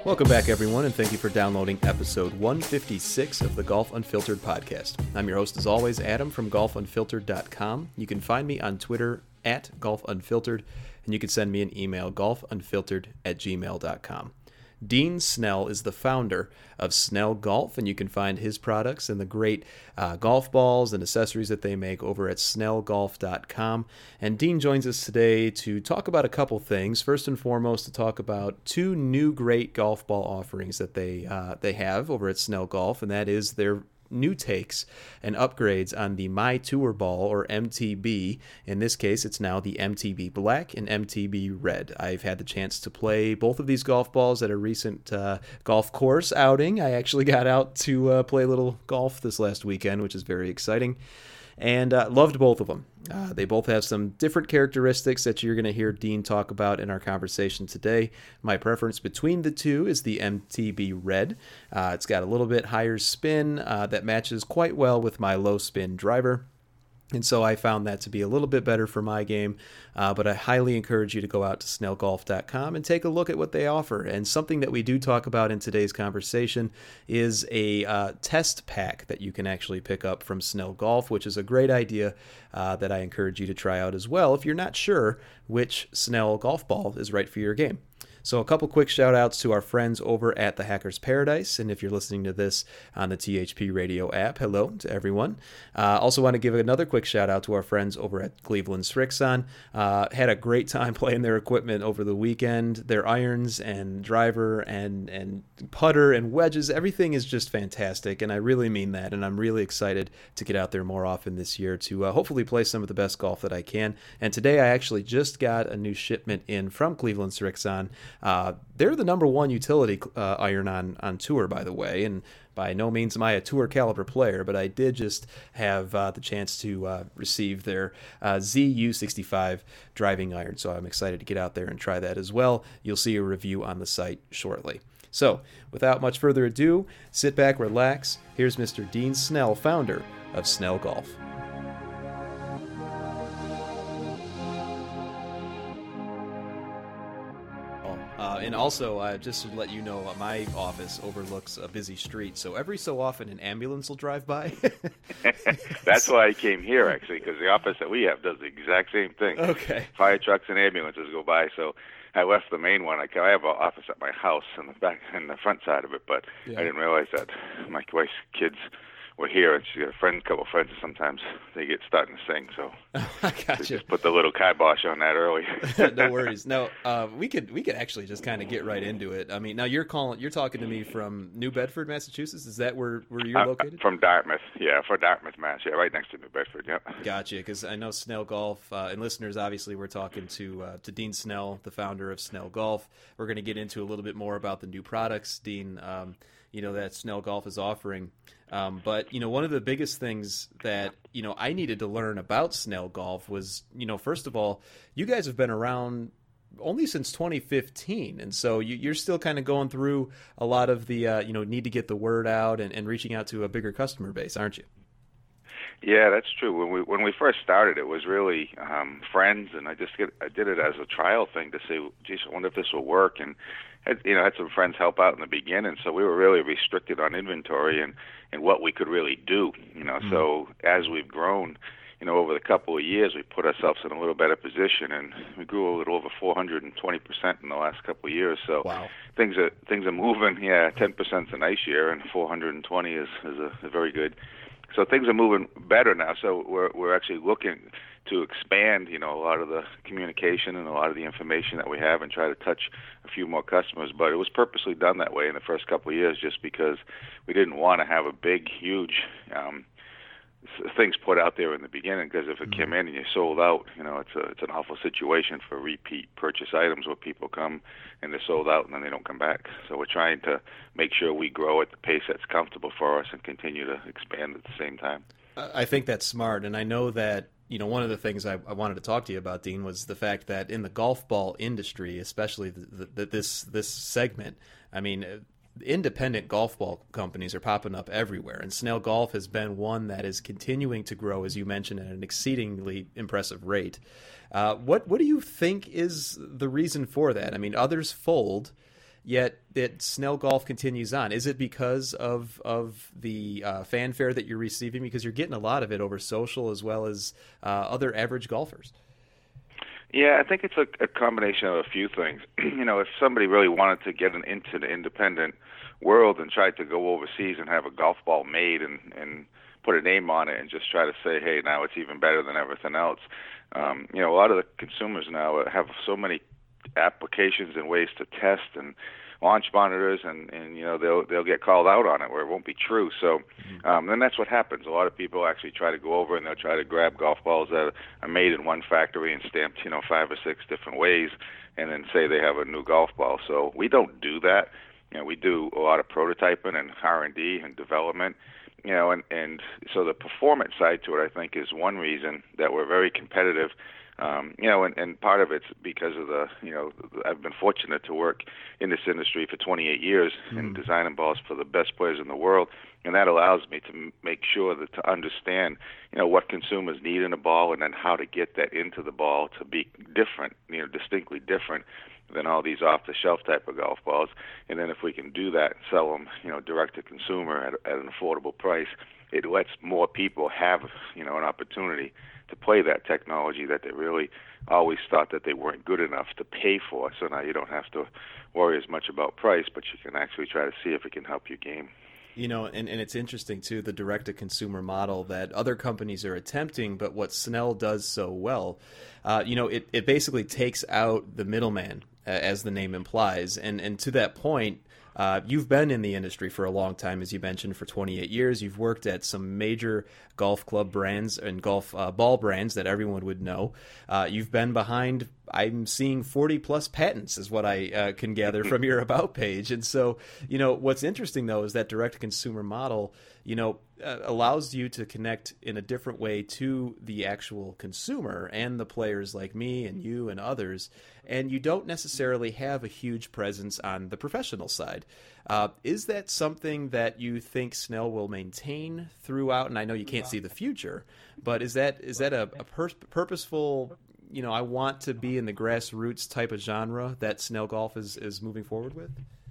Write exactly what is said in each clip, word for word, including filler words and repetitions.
Welcome back, everyone, and thank you for downloading episode one fifty-six of the Golf Unfiltered podcast. I'm your host, as always, Adam from golf unfiltered dot com. You can find me on Twitter at golf unfiltered, and you can send me an email, golf unfiltered at gmail dot com. Dean Snell is the founder of Snell Golf, and you can find his products and the great uh, golf balls and accessories that they make over at snell golf dot com. And Dean joins us today to talk about a couple things. First and foremost, to talk about two new great golf ball offerings that they uh, they have over at Snell Golf, and that is their new takes and upgrades on the My Tour Ball, or M T B. In this case, it's now the M T B Black and M T B Red. I've had the chance to play both of these golf balls at a recent uh, golf course outing. I actually got out to uh, play a little golf this last weekend, which is very exciting, and uh, loved both of them. Uh, they both have some different characteristics that you're going to hear Dean talk about in our conversation today. My preference between the two is the M T B Red. Uh, it's got a little bit higher spin uh, that matches quite well with my low spin driver. And so I found that to be a little bit better for my game, uh, but I highly encourage you to go out to snell golf dot com and take a look at what they offer. And something that we do talk about in today's conversation is a uh, test pack that you can actually pick up from Snell Golf, which is a great idea uh, that I encourage you to try out as well if you're not sure which Snell golf ball is right for your game. So a couple quick shout outs to our friends over at the Hackers Paradise. And if you're listening to this on the T H P radio app, hello to everyone. Uh, also want to give another quick shout out to our friends over at Cleveland Srixon. Uh, had a great time playing their equipment over the weekend. Their irons and driver and, and putter and wedges, everything is just fantastic. And I really mean that. And I'm really excited to get out there more often this year to uh, hopefully play some of the best golf that I can. And today I actually just got a new shipment in from Cleveland Srixon. Uh, they're the number one utility uh, iron on, on tour, by the way, and by no means am I a tour caliber player, but I did just have uh, the chance to uh, receive their uh, Z U sixty-five driving iron, so I'm excited to get out there and try that as well. You'll see a review on the site shortly. So, without much further ado, sit back, relax. Here's Mister Dean Snell, founder of Snell Golf. Uh, and also, uh, just to let you know, uh, my office overlooks a busy street, so every so often an ambulance will drive by. That's why I came here, actually, because the office that we have does the exact same thing. Okay. Fire trucks and ambulances go by, so I left the main one. I, I have an office at my house in the back, in the front side of it, but yeah. I didn't realize that my wife's kids were here, and she's got a friend, a couple of friends, and sometimes they get starting to sing, so I got you. Just put the little kibosh on that early. No worries. No, uh, we could we could actually just kind of get right into it. I mean, now you're calling, you're talking to me from New Bedford, Massachusetts. Is that where, where you're uh, located? From Dartmouth, yeah, for Dartmouth, Mass. Yeah, right next to New Bedford. Yep. Gotcha. Because I know Snell Golf, uh, and listeners, obviously, we're talking to uh, to Dean Snell, the founder of Snell Golf. We're going to get into a little bit more about the new products, Dean. Um, you know, that Snell Golf is offering. Um, but, you know, one of the biggest things that, you know, I needed to learn about Snell Golf was, you know, first of all, you guys have been around only since twenty fifteen. And so you, you're still kind of going through a lot of the, uh, you know, need to get the word out and, and reaching out to a bigger customer base, aren't you? Yeah, that's true. When we when we first started, it was really um, friends, and I just get, I did it as a trial thing to say, geez, I wonder if this will work. And had, you know, had some friends help out in the beginning, so we were really restricted on inventory and, and what we could really do. You know, mm-hmm. So as we've grown, you know, over the couple of years, we put ourselves in a little better position, and we grew a little over four hundred twenty percent in the last couple of years. So wow. things are things are moving. Yeah, ten percent is a nice year, and four hundred twenty is is a, a very good. So things are moving better now. So we're we're actually looking to expand, you know, a lot of the communication and a lot of the information that we have, and try to touch a few more customers. But it was purposely done that way in the first couple of years, just because we didn't want to have a big, huge um, things put out there in the beginning. Because if it mm-hmm. came in and you sold out, you know, it's a it's an awful situation for repeat purchase items where people come and they're sold out and then they don't come back. So we're trying to make sure we grow at the pace that's comfortable for us and continue to expand at the same time. I think that's smart, and I know that, you know, one of the things I, I wanted to talk to you about, Dean, was the fact that in the golf ball industry, especially the, the, this this segment, I mean, independent golf ball companies are popping up everywhere, and Snell Golf has been one that is continuing to grow, as you mentioned, at an exceedingly impressive rate. Uh, what what do you think is the reason for that? I mean, others fold, yet that Snell Golf continues on. Is it because of of the uh, fanfare that you're receiving? Because you're getting a lot of it over social as well as uh, other average golfers. Yeah, I think it's a, a combination of a few things. You know, if somebody really wanted to get an, into the independent world and tried to go overseas and have a golf ball made and, and put a name on it and just try to say, hey, now it's even better than everything else. Um, you know, a lot of the consumers now have so many applications and ways to test and launch monitors, and, and you know they'll they'll get called out on it where it won't be true. So, um, then that's what happens. A lot of people actually try to go over and they'll try to grab golf balls that are made in one factory and stamped, you know, five or six different ways, and then say they have a new golf ball. So we don't do that. You know, we do a lot of prototyping and R and D and development. You know, and and so the performance side to it, I think, is one reason that we're very competitive. Um, you know, and, and part of it's because of the, you know, I've been fortunate to work in this industry for twenty-eight years mm. and designing balls for the best players in the world, and that allows me to m- make sure that to understand, you know, what consumers need in a ball and then how to get that into the ball to be different, you know, distinctly different than all these off-the-shelf type of golf balls. And then if we can do that and sell them, you know, direct to consumer at, at an affordable price, it lets more people have, you know, an opportunity to play that technology that they really always thought that they weren't good enough to pay for. So now you don't have to worry as much about price, but you can actually try to see if it can help your game. You know, and, and it's interesting, too, the direct-to-consumer model that other companies are attempting, but what Snell does so well, uh, you know, it, it basically takes out the middleman, uh, as the name implies. And, and to that point, Uh, you've been in the industry for a long time, as you mentioned, for twenty-eight years. You've worked at some major golf club brands and golf uh, ball brands that everyone would know. Uh, you've been behind, I'm seeing forty plus patents is what I uh, can gather from your About page. And so, you know, what's interesting, though, is that direct-to-consumer model, you know, uh, allows you to connect in a different way to the actual consumer and the players like me and you and others. And you don't necessarily have a huge presence on the professional side. Uh, is that something that you think Snell will maintain throughout? And I know you can't see the future, but is that is that a, a pur- purposeful, you know, I want to be in the grassroots type of genre that Snell Golf is, is moving forward with?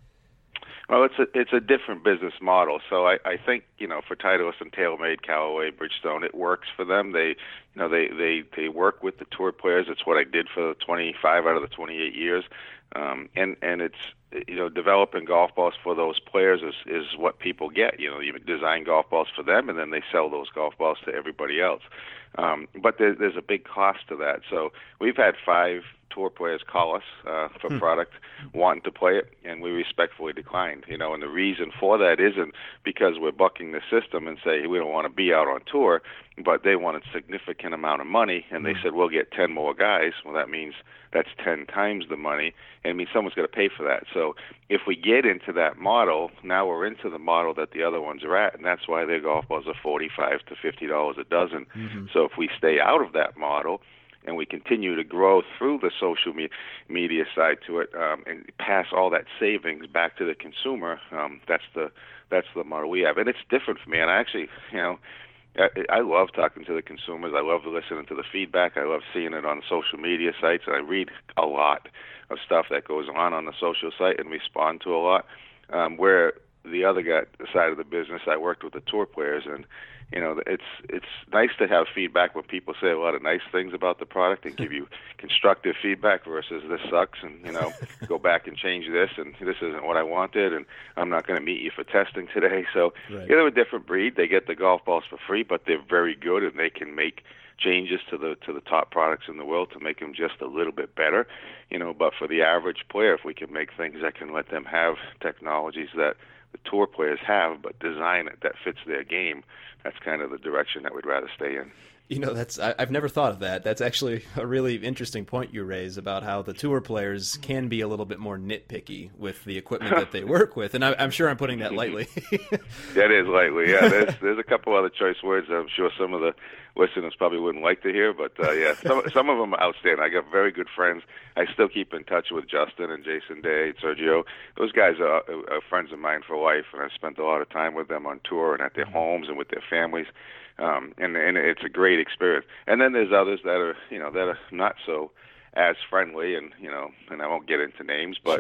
Well, it's a it's a different business model. So I, I think, you know, for Titleist and TaylorMade, Callaway, Bridgestone, it works for them. They, you know, they, they, they work with the tour players. It's what I did for twenty-five out of the twenty-eight years. Um, and, and it's, you know, developing golf balls for those players is, is what people get. You know, you design golf balls for them, and then they sell those golf balls to everybody else. Um, but there, there's a big cost to that. So we've had five tour players call us uh, for hmm. product, wanting to play it, and we respectfully declined. You know, and the reason for that isn't because we're bucking the system and say we don't want to be out on tour, but they wanted a significant amount of money, and they hmm. said we'll get ten more guys. Well, that means that's ten times the money, and it means someone's going to pay for that. So if we get into that model, now we're into the model that the other ones are at, and that's why their golf balls are forty-five to fifty dollars a dozen. Mm-hmm. So if we stay out of that model, and we continue to grow through the social me- media side to it, um, and pass all that savings back to the consumer, um, that's the that's the model we have. And it's different for me. And I actually, you know, I, I love talking to the consumers. I love listening to the feedback. I love seeing it on social media sites. And I read a lot of stuff that goes on on the social site and respond to a lot. Um, where the other guy, the side of the business, I worked with the tour players, and you know, it's it's nice to have feedback when people say a lot of nice things about the product and give you constructive feedback versus this sucks, and you know, go back and change this, and this isn't what I wanted, and I'm not going to meet you for testing today. So right. You know, a different breed. They get the golf balls for free, but they're very good, and they can make changes to the to the top products in the world to make them just a little bit better. You know, but for the average player, if we can make things that can let them have technologies that the tour players have, but design it that fits their game, that's kind of the direction that we'd rather stay in. You know, that's I, I've never thought of that. That's actually a really interesting point you raise about how the tour players can be a little bit more nitpicky with the equipment that they work with, and I, I'm sure I'm putting that lightly. That is lightly, yeah. There's there's a couple other choice words that I'm sure some of the listeners probably wouldn't like to hear, but uh, yeah, some some of them are outstanding. I got very good friends. I still keep in touch with Justin and Jason Day, Sergio. Those guys are, are friends of mine for life, and I've spent a lot of time with them on tour and at their homes and with their families. Um, and, and it's a great experience. And then there's others that are, you know, that are not so as friendly, and you know, and I won't get into names, but sure.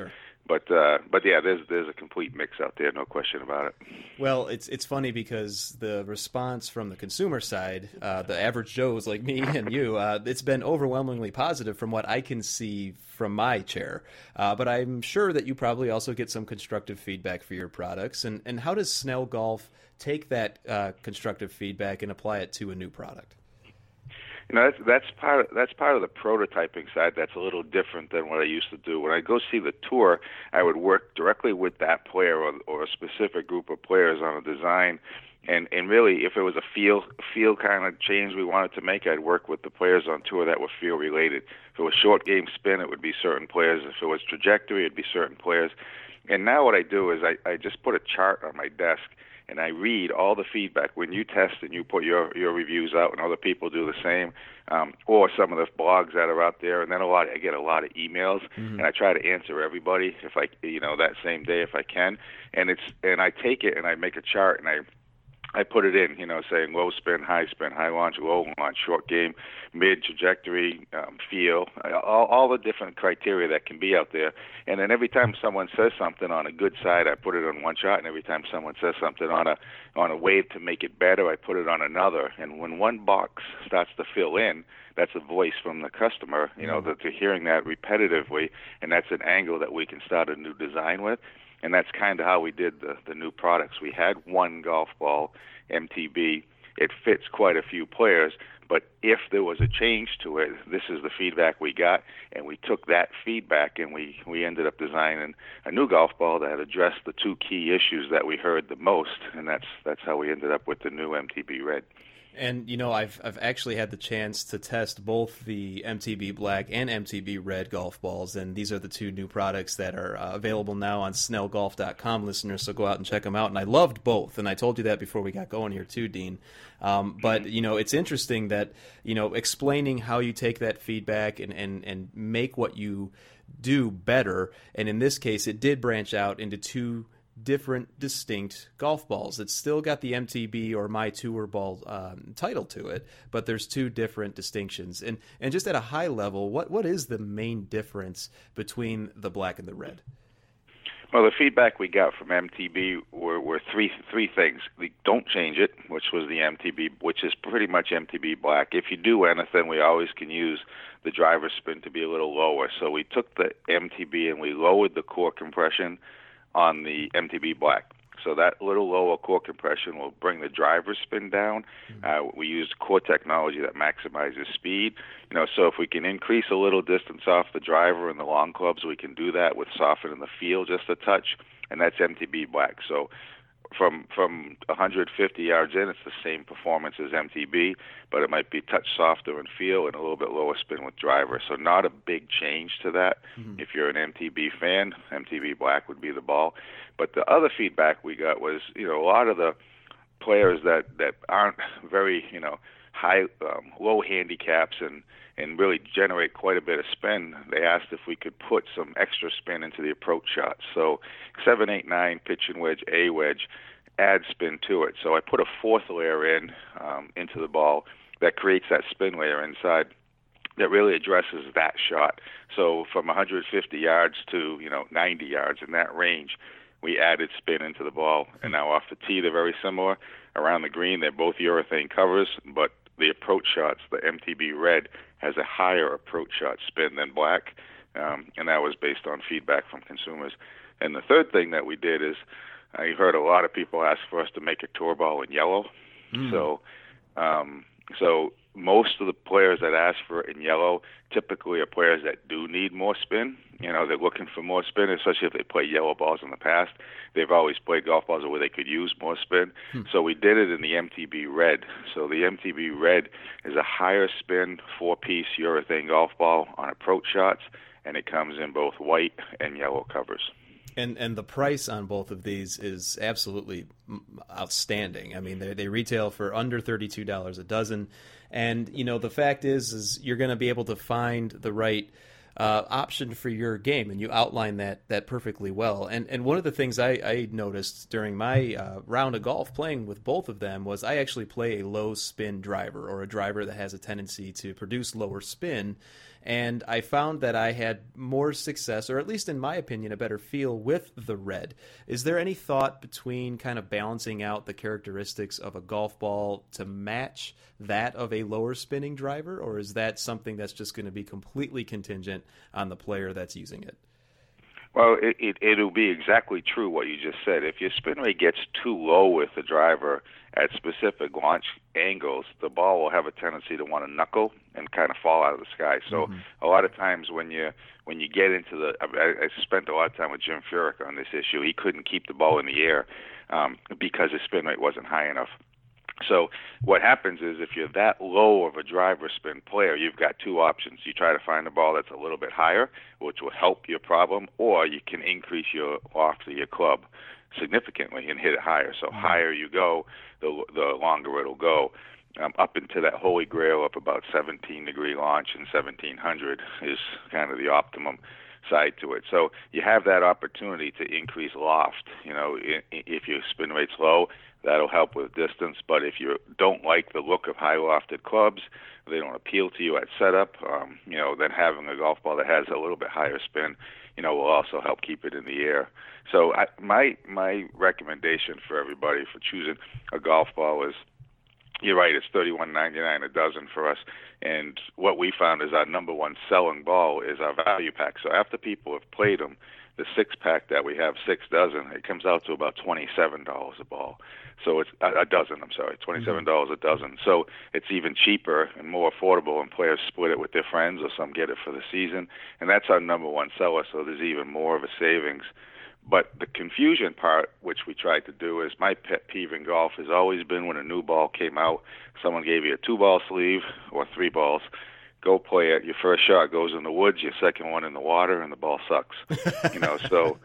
But uh, but yeah, there's there's a complete mix out there, no question about it. Well, it's it's funny because the response from the consumer side, uh, the average Joes like me and you, uh, it's been overwhelmingly positive from what I can see from my chair. Uh, but I'm sure that you probably also get some constructive feedback for your products. And, and how does Snell Golf take that uh, constructive feedback and apply it to a new product? You know, that's that's part of, that's part of the prototyping side. That's a little different than what I used to do. When I go see the tour, I would work directly with that player or, or a specific group of players on a design. And and really, if it was a feel feel kind of change we wanted to make, I'd work with the players on tour that were feel related. If it was short game spin, it would be certain players. If it was trajectory, it'd be certain players. And now what I do is I, I just put a chart on my desk, and I read all the feedback. When you test and you put your, your reviews out and other people do the same, um, or some of the blogs that are out there, and then a lot, I get a lot of emails, mm-hmm. and I try to answer everybody if I, you know, that same day if I can. And it's and I take it and I make a chart and I I put it in, you know, saying low spin, high spin, high launch, low launch, short game, mid trajectory, um, feel, all, all the different criteria that can be out there. And then every time someone says something on a good side, I put it on one shot. And every time someone says something on a on a way to make it better, I put it on another. And when one box starts to fill in, that's a voice from the customer, you know, that they're hearing that repetitively, and that's an angle that we can start a new design with. And that's kind of how we did the, the new products. We had one golf ball, M T B. It fits quite a few players, but if there was a change to it, this is the feedback we got, and we took that feedback and we, we ended up designing a new golf ball that addressed the two key issues that we heard the most, and that's that's how we ended up with the new M T B Red. And, you know, I've I've actually had the chance to test both the M T B Black and M T B Red golf balls, and these are the two new products that are uh, available now on snell golf dot com, listeners, so go out and check them out. And I loved both, and I told you that before we got going here too, Dean. Um, but, you know, it's interesting that, you know, explaining how you take that feedback and, and, and make what you do better, and in this case, it did branch out into two different distinct golf balls. It's still got the M T B or My Tour Ball um, title to it, but there's two different distinctions. And and just at a high level, what what is the main difference between the black and the red? Well, the feedback we got from M T B were, were three three things. We don't change it, which was the M T B, which is pretty much M T B Black. If you do anything, we always can use the driver spin to be a little lower. So we took the M T B and we lowered the core compression on the M T B Black. So that little lower core compression will bring the driver spin down. Uh, we use core technology that maximizes speed. You know, so if we can increase a little distance off the driver and the long clubs, we can do that with softening the feel just a touch, and that's M T B Black. So from from one hundred fifty yards in, it's the same performance as M T B, but it might be touch softer in feel and a little bit lower spin with driver. So not a big change to that. Mm-hmm. If you're an M T B fan, M T B Black would be the ball. But the other feedback we got was, you know, a lot of the players that, that aren't very, you know, high, um, low handicaps and, and really generate quite a bit of spin, they asked if we could put some extra spin into the approach shots. So seven, eight, nine, pitch and wedge, A wedge, add spin to it. So I put a fourth layer in um, into the ball that creates that spin layer inside that really addresses that shot. So from one hundred fifty yards to, you know, ninety yards in that range, we added spin into the ball. And now off the tee, they're very similar. Around the green, they're both urethane covers, but the approach shots, the M T B Red, has a higher approach shot spin than Black, um, and that was based on feedback from consumers. And the third thing that we did is I heard a lot of people ask for us to make a tour ball in yellow. Mm. So, um, so most of the players that ask for it in yellow typically are players that do need more spin. You know, they're looking for more spin, especially if they played yellow balls in the past. They've always played golf balls where they could use more spin. Hmm. So we did it in the M T B Red. So the M T B Red is a higher spin, four-piece urethane golf ball on approach shots, and it comes in both white and yellow covers. And and the price on both of these is absolutely outstanding. I mean, they they retail for under thirty-two dollars a dozen. And, you know, the fact is, is you're going to be able to find the right uh, option for your game, and you outline that that perfectly well. And and one of the things I, I noticed during my uh, round of golf playing with both of them was I actually play a low spin driver, or a driver that has a tendency to produce lower spin. and I found that I had more success, or at least in my opinion, a better feel with the red. Is there any thought between kind of balancing out the characteristics of a golf ball to match that of a lower spinning driver, or is that something that's just going to be completely contingent on the player that's using it? Well, it, it, it'll be exactly true what you just said. If your spin rate gets too low with the driver at specific launch angles, the ball will have a tendency to want to knuckle and kind of fall out of the sky. So mm-hmm. a lot of times when you when you get into the, I, I spent a lot of time with Jim Furyk on this issue. He couldn't keep the ball in the air um, because his spin rate wasn't high enough. So what happens is if you're that low of a driver spin player, you've got two options. You try to find a ball that's a little bit higher, which will help your problem, or you can increase your loft of your club significantly and hit it higher. So higher you go, the the longer it'll go. Um, up into that holy grail of about seventeen degree launch and seventeen hundred is kind of the optimum side to it. So you have that opportunity to increase loft. You know, if your spin rate's low, that'll help with distance. But if you don't like the look of high lofted clubs, they don't appeal to you at setup, um, you know, then having a golf ball that has a little bit higher spin, you know, will also help keep it in the air. So I, my my recommendation for everybody for choosing a golf ball is, you're right, it's thirty-one ninety-nine a dozen for us. And what we found is our number one selling ball is our value pack. So after people have played them, the six pack that we have, six dozen, it comes out to about twenty-seven dollars a ball. So it's a, a dozen, I'm sorry, twenty-seven dollars a dozen. So it's even cheaper and more affordable, and players split it with their friends, or some get it for the season. And that's our number one seller, so there's even more of a savings. But the confusion part, which we tried to do, is my pet peeve in golf has always been when a new ball came out, someone gave you a two-ball sleeve or three balls, go play it, your first shot goes in the woods, your second one in the water, and the ball sucks. you know, so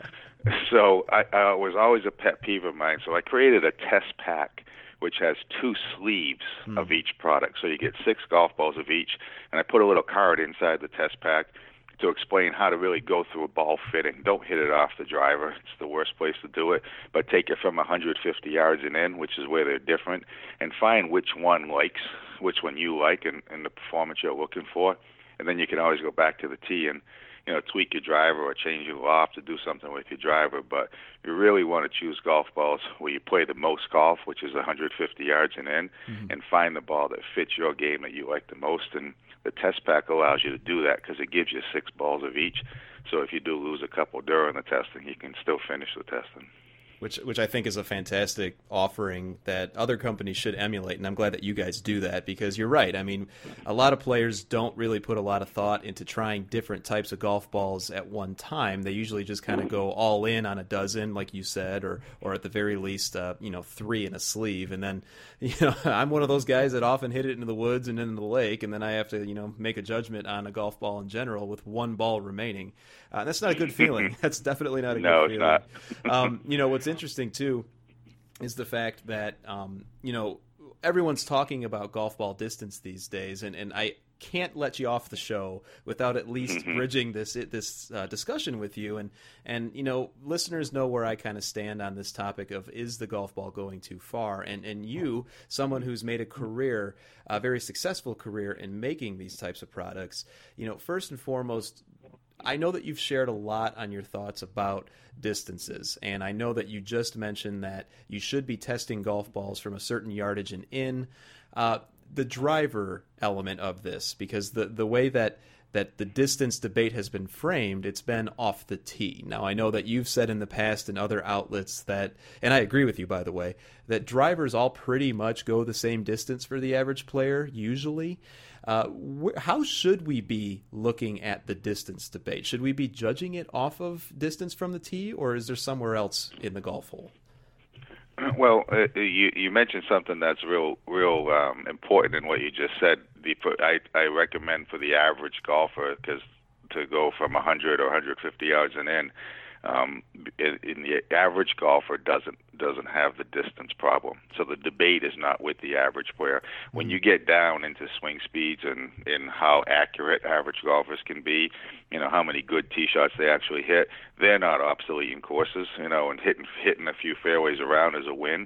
so I, I was always a pet peeve of mine. So I created a test pack, which has two sleeves mm. of each product. So you get six golf balls of each, and I put a little card inside the test pack to explain how to really go through a ball fitting. Don't hit it off the driver. It's the worst place to do it. But take it from one hundred fifty yards and in, which is where they're different, and find which one likes, which one you like, and, and the performance you're looking for. And then you can always go back to the tee and, you know, tweak your driver or change your loft to do something with your driver. But you really want to choose golf balls where you play the most golf, which is one hundred fifty yards and in, mm-hmm. and find the ball that fits your game that you like the most. And the test pack allows you to do that because it gives you six balls of each. So if you do lose a couple during the testing, you can still finish the testing. Which which I think is a fantastic offering that other companies should emulate, and I'm glad that you guys do that, because you're right. I mean, a lot of players don't really put a lot of thought into trying different types of golf balls at one time. They usually just kind of go all in on a dozen, like you said, or or at the very least, uh, you know, three in a sleeve. And then, you know, I'm one of those guys that often hit it into the woods and into the lake, and then I have to, you know, make a judgment on a golf ball in general with one ball remaining. Uh, that's not a good feeling. That's definitely not a no, good feeling. No, it's not. um, you know, what's interesting too is the fact that um, you know, everyone's talking about golf ball distance these days, and, and I can't let you off the show without at least mm-hmm. bridging this this uh, discussion with you. And and you know, listeners know where I kind of stand on this topic of, is the golf ball going too far? And and you, someone who's made a career, a very successful career in making these types of products, you know, first and foremost, I know that you've shared a lot on your thoughts about distances, and I know that you just mentioned that you should be testing golf balls from a certain yardage and in. Uh, the driver element of this, because the, the way that, that the distance debate has been framed, it's been off the tee. Now, I know that you've said in the past in other outlets that, and I agree with you, by the way, that drivers all pretty much go the same distance for the average player, usually. Uh, wh- how should we be looking at the distance debate? Should we be judging it off of distance from the tee, or is there somewhere else in the golf hole? Well, uh, you, you mentioned something that's real, real um, important in what you just said. The, I, I recommend for the average golfer, because to go from one hundred or one hundred fifty yards and in, um, in, in the average golfer doesn't doesn't have the distance problem. So the debate is not with the average player. When you get down into swing speeds and in how accurate average golfers can be, you know, how many good tee shots they actually hit, they're not obsolete in courses, you know, and hitting hitting a few fairways around is a win.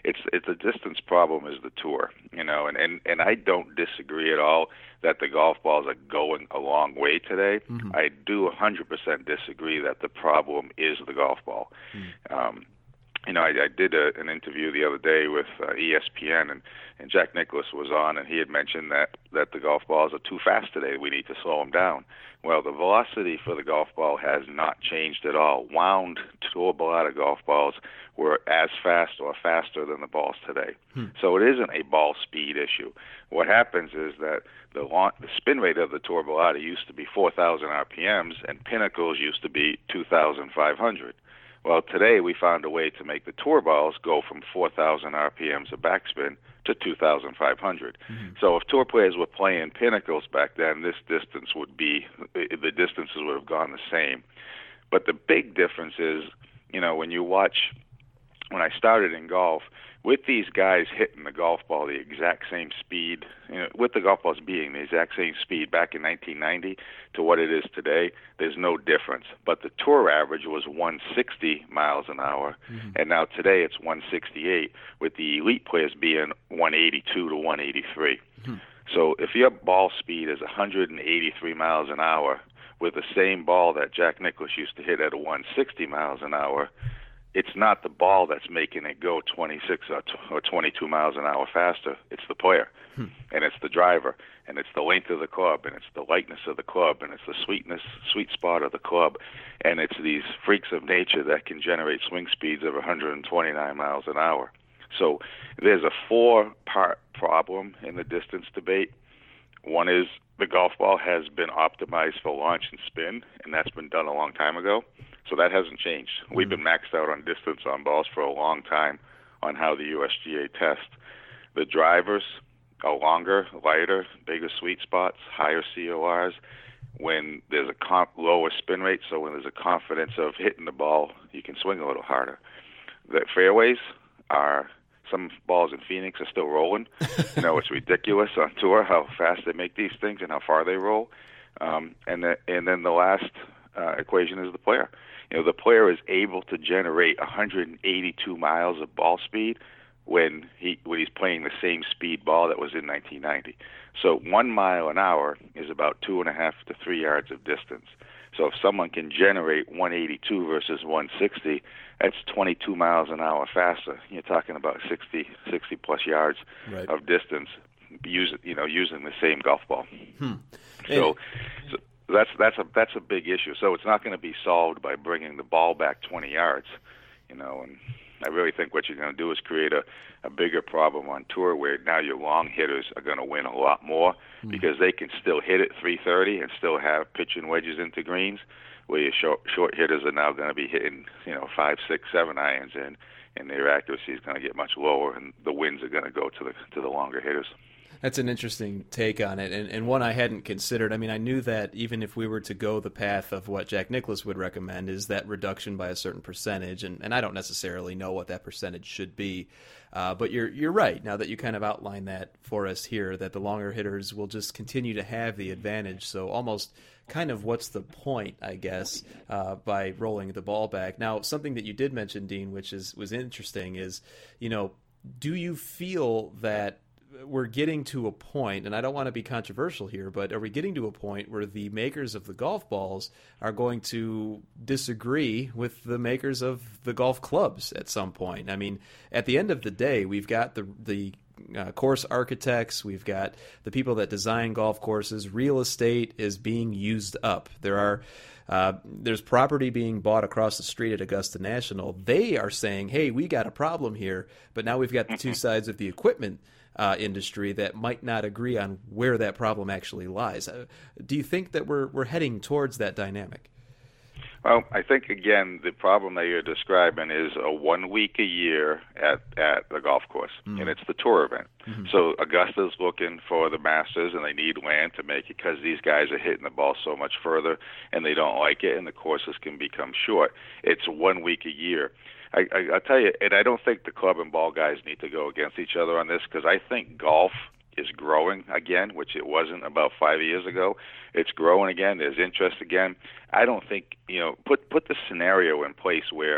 it's it's a distance problem is the tour, you know, and, and, and I don't disagree at all that the golf balls are going a long way today. Mm-hmm. I do one hundred percent disagree that the problem is the golf ball. Mm. Um, you know, I, I did a, an interview the other day with uh, E S P N, and, and Jack Nicklaus was on, and he had mentioned that, that the golf balls are too fast today. We need to slow them down. Well, the velocity for the golf ball has not changed at all. Wound tour Balata golf balls were as fast or faster than the balls today. Hmm. So it isn't a ball speed issue. What happens is that the, long, the spin rate of the tour Balata used to be four thousand R P Ms, and Pinnacles used to be two thousand five hundred. Well, today we found a way to make the tour balls go from four thousand R P Ms of backspin to two thousand five hundred. Mm-hmm. So if tour players were playing Pinnacles back then, this distance would be, the distances would have gone the same. But the big difference is, you know, when you watch, when I started in golf, with these guys hitting the golf ball the exact same speed, you know, with the golf balls being the exact same speed back in nineteen ninety to what it is today, there's no difference. But the tour average was one sixty miles an hour, mm-hmm. and now today it's one sixty-eight, with the elite players being one eighty-two to one eighty-three. Mm-hmm. So if your ball speed is one eighty-three miles an hour with the same ball that Jack Nicklaus used to hit at one sixty miles an hour, it's not the ball that's making it go twenty-six or twenty-two miles an hour faster. It's the player, hmm. and it's the driver, and it's the length of the club, and it's the lightness of the club, and it's the sweetness, sweet spot of the club, and it's these freaks of nature that can generate swing speeds of one twenty-nine miles an hour. So there's a four-part problem in the distance debate. One is the golf ball has been optimized for launch and spin, and that's been done a long time ago. So that hasn't changed. Mm-hmm. We've been maxed out on distance on balls for a long time on how the U S G A tests. The drivers are longer, lighter, bigger sweet spots, higher C O Rs. When there's a comp- lower spin rate, so when there's a confidence of hitting the ball, you can swing a little harder. The fairways are, some balls in Phoenix are still rolling. You know, it's ridiculous on tour how fast they make these things and how far they roll. Um, and, the, and then the last uh, equation is the player. You know, the player is able to generate one eighty-two miles of ball speed when he when he's playing the same speed ball that was in nineteen ninety. So one mile an hour is about two and a half to three yards of distance. So if someone can generate one eighty-two versus one sixty, that's twenty-two miles an hour faster. You're talking about sixty, sixty plus yards right. of distance, use, you know, using the same golf ball. Hmm. So, so that's that's a that's a big issue. So it's not going to be solved by bringing the ball back twenty yards, you know. And I really think what you're going to do is create a, a bigger problem on tour where now your long hitters are going to win a lot more mm. because they can still hit it three thirty and still have pitching wedges into greens, where your short, short hitters are now going to be hitting, you know, five, six, seven irons in, and their accuracy is going to get much lower, and the wins are going to go to the to the longer hitters. That's an interesting take on it, and, and one I hadn't considered. I mean, I knew that even if we were to go the path of what Jack Nicklaus would recommend, is that reduction by a certain percentage, and, and I don't necessarily know what that percentage should be. Uh, but you're you're right, now that you kind of outline that for us here, that the longer hitters will just continue to have the advantage. So almost kind of what's the point, I guess, uh, by rolling the ball back. Now, something that you did mention, Dean, which is was interesting, is, you know, do you feel that we're getting to a point, and I don't want to be controversial here, but are we getting to a point where the makers of the golf balls are going to disagree with the makers of the golf clubs at some point? I mean, at the end of the day, we've got the the uh, course architects, we've got the people that design golf courses. Real estate is being used up. There are Uh, there's property being bought across the street at Augusta National. They are saying, hey, we got a problem here, but now we've got the two sides of the equipment uh, industry that might not agree on where that problem actually lies. Uh, do you think that we're we're heading towards that dynamic? Well, I think, again, the problem that you're describing is a one week a year at, at the golf course, mm-hmm. and it's the tour event. Mm-hmm. So Augusta's looking for the Masters, and they need land to make it because these guys are hitting the ball so much further, and they don't like it, and the courses can become short. It's one week a year. I, I, I'll tell you, and I don't think the club and ball guys need to go against each other on this, because I think golf is growing again, which it wasn't about five years ago. It's growing again. There's interest again. I don't think, you know, put put the scenario in place where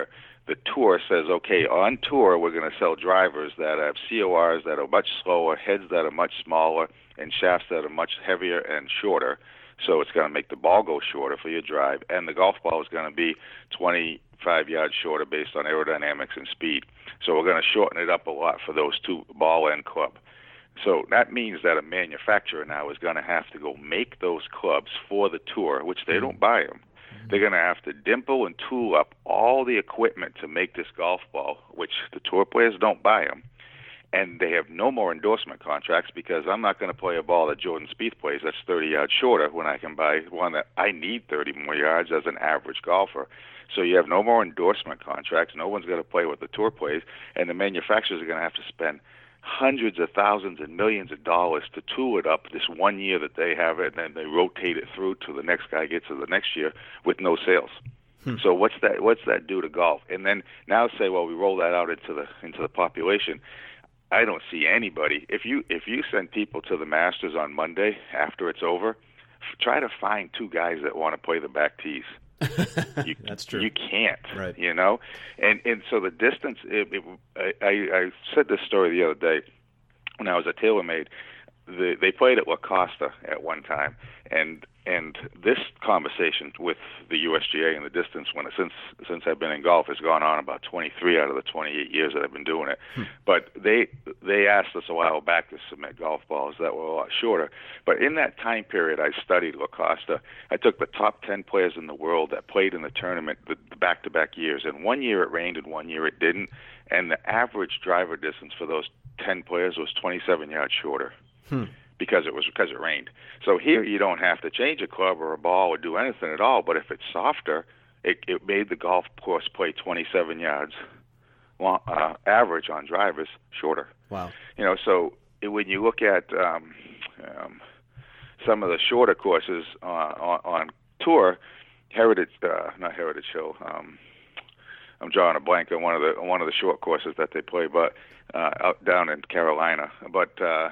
the tour says, okay, on tour we're going to sell drivers that have C O Rs that are much slower, heads that are much smaller, and shafts that are much heavier and shorter. So it's going to make the ball go shorter for your drive, and the golf ball is going to be twenty-five yards shorter based on aerodynamics and speed. So we're going to shorten it up a lot for those two, ball and club. So that means that a manufacturer now is going to have to go make those clubs for the tour, which they don't buy them. They're going to have to dimple and tool up all the equipment to make this golf ball, which the tour players don't buy them. And they have no more endorsement contracts because I'm not going to play a ball that Jordan Spieth plays that's thirty yards shorter when I can buy one that I need thirty more yards as an average golfer. So you have no more endorsement contracts. No one's going to play what the tour plays, and the manufacturers are going to have to spend hundreds of thousands and millions of dollars to tool it up this one year that they have it, and then they rotate it through till the next guy gets it the next year with no sales. Hmm. So what's that? What's that do to golf? And then now say, well, we roll that out into the into the population. I don't see anybody. If you if you send people to the Masters on Monday after it's over, f- try to find two guys that want to play the back tees. You, That's true. You can't, right? You know, and and so the distance. It, it, I, I said this story the other day when I was at TaylorMade. The, they played at La Costa at one time, and and this conversation with the U S G A and the distance when it, since since I've been in golf has gone on about twenty-three out of the twenty-eight years that I've been doing it. Hmm. But they they asked us a while back to submit golf balls that were a lot shorter. But in that time period, I studied La Costa. I took the top ten players in the world that played in the tournament the, the back-to-back years, and one year it rained and one year it didn't, and the average driver distance for those ten players was twenty-seven yards shorter. Hmm. Because it was because it rained. So here you don't have to change a club or a ball or do anything at all. But if it's softer, it, it made the golf course play twenty-seven yards long, uh, average on drivers shorter. Wow. You know, so it, when you look at um, um, some of the shorter courses uh, on, on tour, Heritage, uh, not Heritage Hill. Um, I'm drawing a blank on one of the on one of the short courses that they play, but uh, out down in Carolina, but. Uh,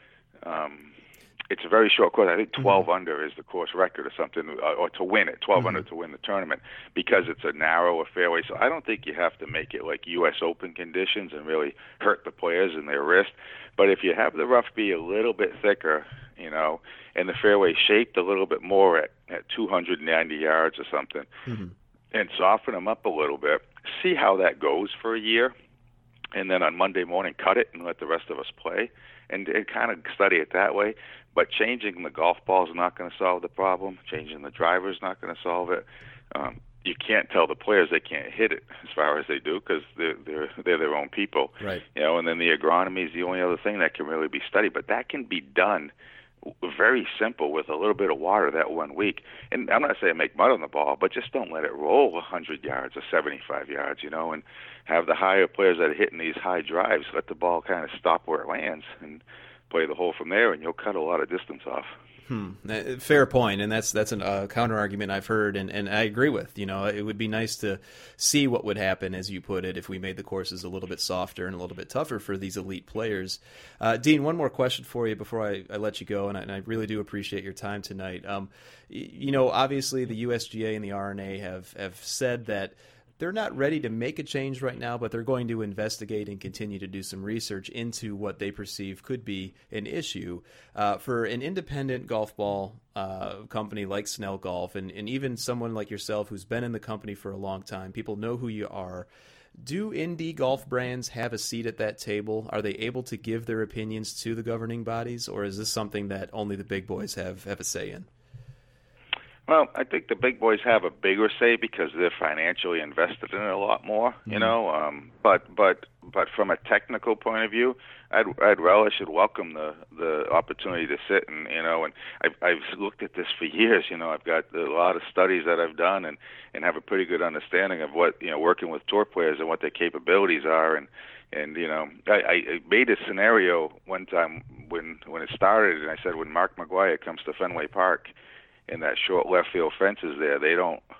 Um, it's a very short course. I think twelve mm-hmm. under is the course record or something, or, or to win it, twelve mm-hmm. under to win the tournament, because it's a narrower fairway. So I don't think you have to make it like U S Open conditions and really hurt the players in their wrist. But if you have the rough be a little bit thicker, you know, and the fairway shaped a little bit more at, at two hundred ninety yards or something, mm-hmm. and soften them up a little bit, see how that goes for a year, and then on Monday morning cut it and let the rest of us play. And, and kind of study it that way. But changing the golf ball is not going to solve the problem. Changing the driver is not going to solve it. Um, you can't tell the players they can't hit it as far as they do because they're, they're, they're their own people. Right. You know, and then the agronomy is the only other thing that can really be studied. But that can be done very simple with a little bit of water that one week. And I'm not saying make mud on the ball, but just don't let it roll one hundred yards or seventy-five yards, you know, and have the higher players that are hitting these high drives let the ball kind of stop where it lands and play the hole from there, and you'll cut a lot of distance off. Hmm. Fair point, and that's that's a uh, counter argument I've heard, and, and I agree with. You know, it would be nice to see what would happen, as you put it, if we made the courses a little bit softer and a little bit tougher for these elite players. Uh, Dean, one more question for you before I, I let you go, and I, and I really do appreciate your time tonight. Um, you know, obviously the U S G A and the R N A have have said that they're not ready to make a change right now, but they're going to investigate and continue to do some research into what they perceive could be an issue. Uh, for an independent golf ball uh, company like Snell Golf, and, and even someone like yourself who's been in the company for a long time, people know who you are. Do indie golf brands have a seat at that table? Are they able to give their opinions to the governing bodies, or is this something that only the big boys have, have a say in? Well, I think the big boys have a bigger say because they're financially invested in it a lot more, you mm-hmm. know. Um, but but but from a technical point of view, I'd I'd relish and welcome the the opportunity to sit and you know. And I've I've looked at this for years. You know, I've got a lot of studies that I've done and and have a pretty good understanding of what you know working with tour players and what their capabilities are. And and you know, I, I made a scenario one time when when it started, and I said when Mark McGwire comes to Fenway Park. And that short left field fence is there. They don't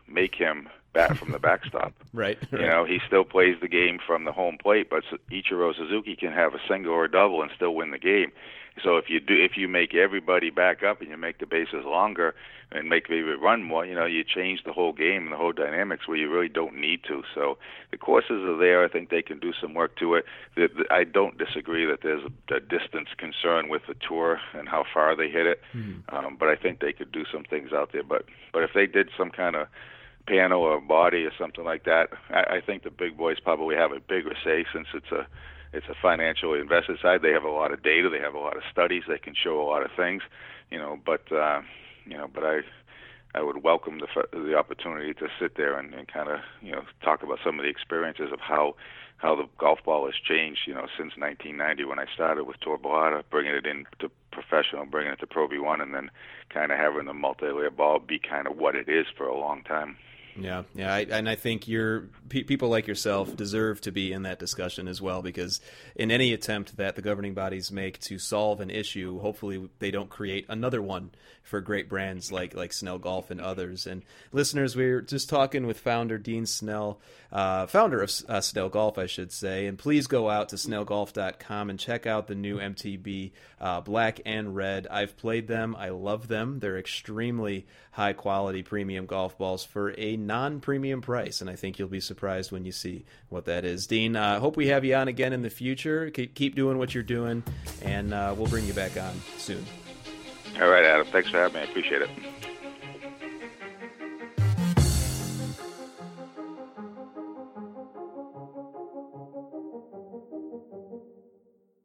make him bat from the backstop. Right, right. You know, he still plays the game from the home plate, but Ichiro Suzuki can have a single or a double and still win the game. So if you do, if you make everybody back up and you make the bases longer and make maybe run more, you know, you change the whole game and the whole dynamics where you really don't need to. So the courses are there. I think they can do some work to it. The, the, I don't disagree that there's a, a distance concern with the tour and how far they hit it, mm-hmm. um, but I think they could do some things out there. But but if they did some kind of panel or body or something like that, I, I think the big boys probably have a bigger say since it's a it's a financially invested side. They have a lot of data, they have a lot of studies, they can show a lot of things, you know. But uh, you know, but I I would welcome the the opportunity to sit there and, and kind of you know talk about some of the experiences of how how the golf ball has changed, you know, since nineteen ninety when I started with Tour Bellata, bringing it into professional, bringing it to Pro V one, and then kind of having the multi-layer ball be kind of what it is for a long time. Yeah, yeah, I, and I think you're, pe- people like yourself deserve to be in that discussion as well, because in any attempt that the governing bodies make to solve an issue, hopefully they don't create another one for great brands like like Snell Golf and others. And listeners, we were just talking with founder Dean Snell, uh, founder of uh, Snell Golf, I should say, and please go out to snell golf dot com and check out the new M T B uh, Black and Red. I've played them. I love them. They're extremely high-quality premium golf balls for a non-premium price, and I think you'll be surprised when you see what that is. Dean, I uh, hope we have you on again in the future. Keep, keep doing what you're doing, and uh, we'll bring you back on soon. All right, Adam. Thanks for having me. I appreciate it.